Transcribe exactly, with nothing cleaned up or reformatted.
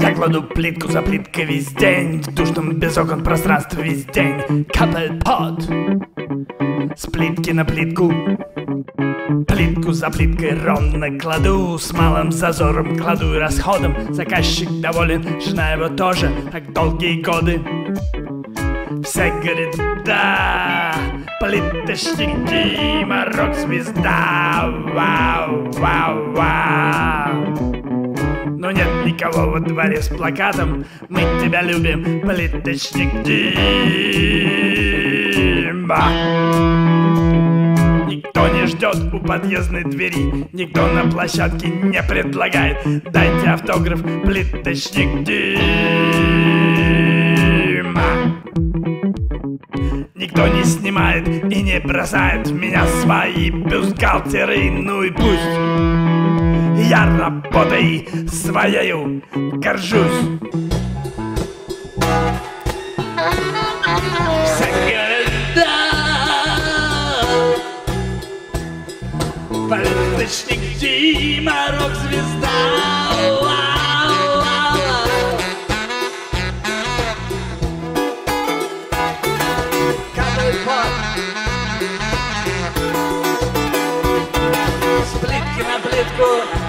Я кладу плитку за плиткой весь день, в душном без окон пространстве весь день. Капает пот с плитки на плитку, плитку за плиткой ровно кладу, с малым зазором кладу и расходом. Заказчик доволен, жена его тоже, так долгие годы. Все говорит, да, плиточник Дима, рок-звезда, вау, вау, вау. Но нет никого во дворе с плакатом «Мы тебя любим, плиточник Дима». Никто не ждет у подъездной двери, никто на площадке не предлагает «Дайте автограф, плиточник Дима». Никто не снимает и не бросает в меня свои бюстгальтеры, ну и пусть. Я работой своею горжусь. Все говорят, да, плиточник Дима, рок-звезда. С плитки на плитку